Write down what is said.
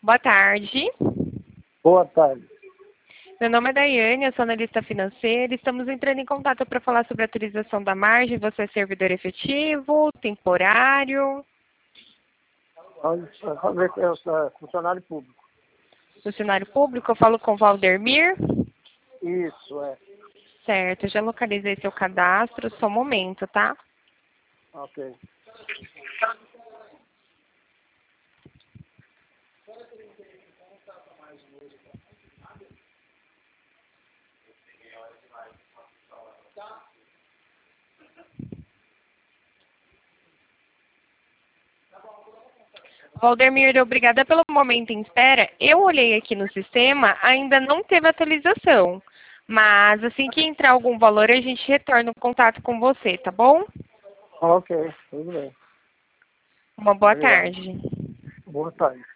Boa tarde. Boa tarde. Meu nome é Daiane, eu sou analista financeira. Estamos entrando em contato para falar sobre a atualização da margem. Você é servidor efetivo, temporário, Eu sou funcionário público. funcionário público? Eu falo com o Valdemir. Isso, é. Certo, eu já localizei seu cadastro. Só um momento, tá? Ok. Valdemir, obrigada pelo momento em espera. Eu olhei aqui no sistema, ainda não teve atualização. Mas assim que entrar algum valor, a gente retorna o contato com você, tá bom? Ok, tudo bem. Uma boa Obrigado. tarde. Boa tarde.